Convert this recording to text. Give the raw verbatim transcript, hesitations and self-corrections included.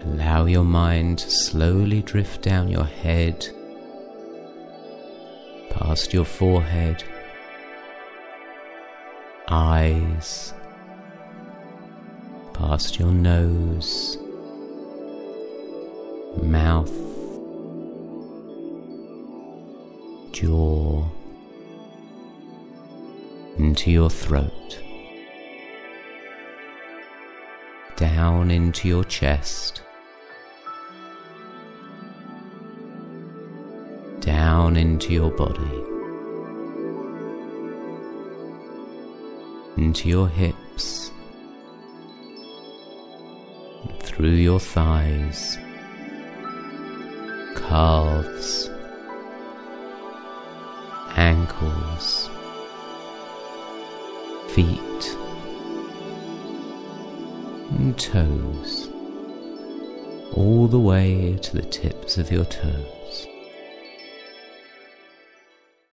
Allow your mind to slowly drift down your head, past your forehead, eyes, past your nose, mouth, jaw, into your throat, down into your chest, down into your body, into your hips, through your thighs, calves, ankles, feet, and toes, all the way to the tips of your toes.